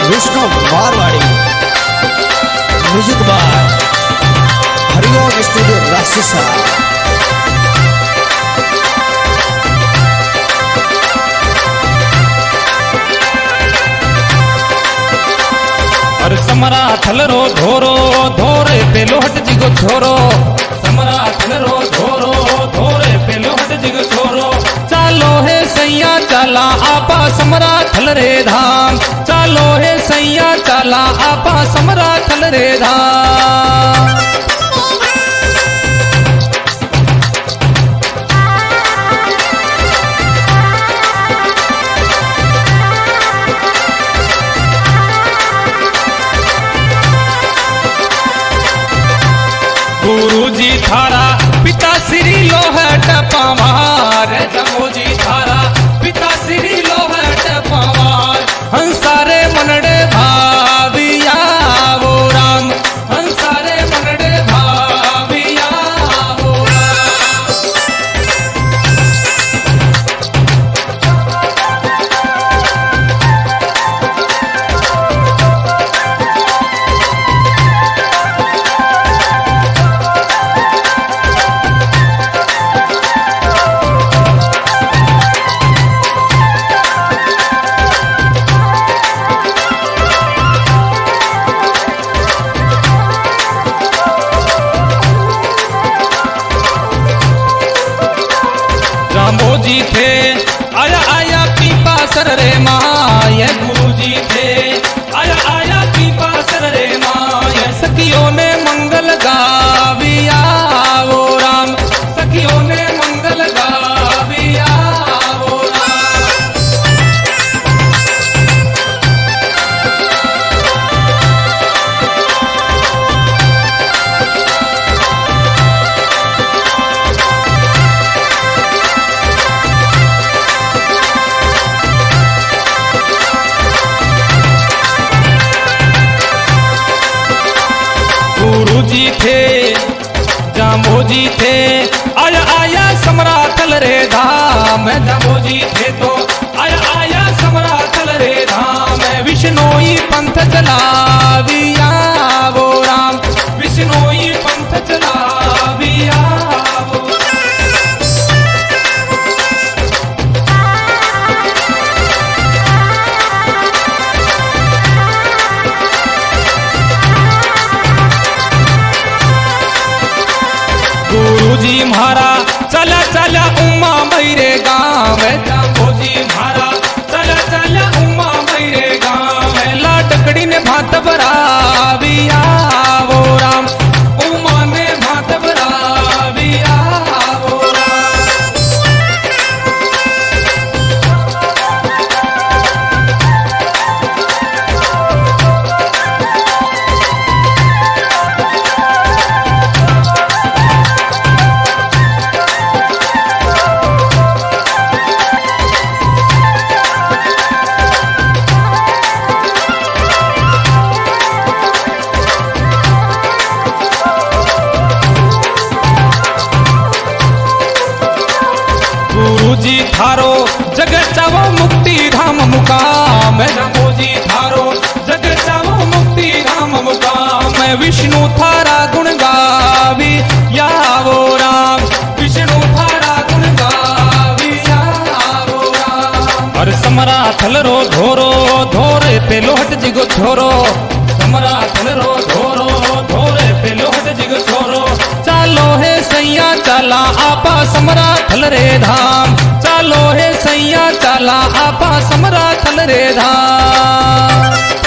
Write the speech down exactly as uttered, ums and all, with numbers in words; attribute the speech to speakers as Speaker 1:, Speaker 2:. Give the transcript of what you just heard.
Speaker 1: Vishnu Marwari music by Hariom studio रासिसा।
Speaker 2: और समरा थलरो धोरो धोरे पे लोहट जिगो छोरो, समरा थलरो धोरो धोरे पे लोहट जिगो छोरो। चालो है सैया चाला आपा समरा थलरे धाम, चालो है सैया चाला आपा समरा थलरे धाम। गुरुजी थारा पिता श्री लोहट पवार, जमोजी थारा पिता श्री लोहट पवार। हंसारे मनडे भाविया वो राम, हंसारे मनडे भाविया वो राम। रामोजी थे आया आया पीपा सर रे माँ, ये गुरुजी थे आया आया पीपा सर रे माँ। ये सखियों ने मंगल गाविया वो राम, सखियों ने मंगल गाविया वो राम। गुरुजी थे जामोजी थे आया आया समरा थलरे धाम, जामोजी थे तो आया आया समरा थलरे धाम। विष्णोई पंथ चलाविया वो राम, विष्णोई पंथ चलाविया वो। गुरुजी म्हारा चला चला उम्मा मेरे गाँव, जामोजी म्हारा चला चला उम्मा मेरे गाँव। लाटकड़ी ने भात बराविया वो राम, उम्मा ने भात बराविया वो राम। गुरुजी थारो जगत चावो मुक्ति धाम मुकाम, जामोजी थारो जगत चावो मुक्ति धाम मुकाम। विष्णु थारा गुण गावी या वो राम, विष्णु थारा गुण गावी या वो राम। और समरा थलरो धोरो धोरे पे लोहट जिगो छोरो, समरा थलरो धोरो धोरे पे लोहट जिगो छोरो। चालो है सैया चाला आपा समरा थलरे धाम, चालो है सैया चाला आपा समरा थलरे धाम।